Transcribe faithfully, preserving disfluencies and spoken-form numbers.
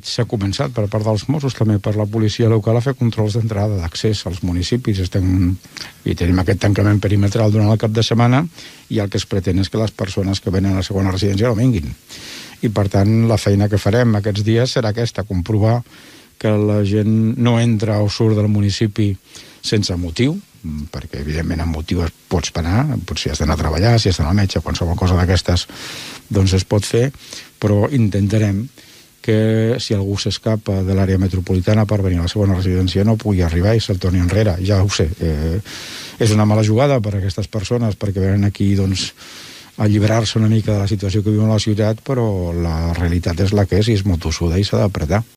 s'ha començat per part dels Mossos, també per la policia local, a fer controls d'entrada d'accés als municipis. Estem, i tenim aquest tancament perimetral durant el cap de setmana, i el que es pretén és que les persones que venen a la segona residència no vinguin. I, per tant, la feina que farem aquests dies serà aquesta, comprovar que la gent no entra o surt del municipi sense motiu, perquè, evidentment, amb motiu es pots parar, potser has d'anar a treballar, si has d'anar al metge, qualsevol cosa d'aquestes, doncs es pot fer, però intentarem que si algú s'escapa de l'àrea metropolitana per venir a la segona residència no pugui arribar i se'l torni enrere. Ja ho sé, eh, és una mala jugada per a aquestes persones, perquè venen aquí, doncs, a alliberar-se una mica de la situació que viuen a la ciutat, però la realitat és la que és i és molt tossuda i s'ha d'apretar.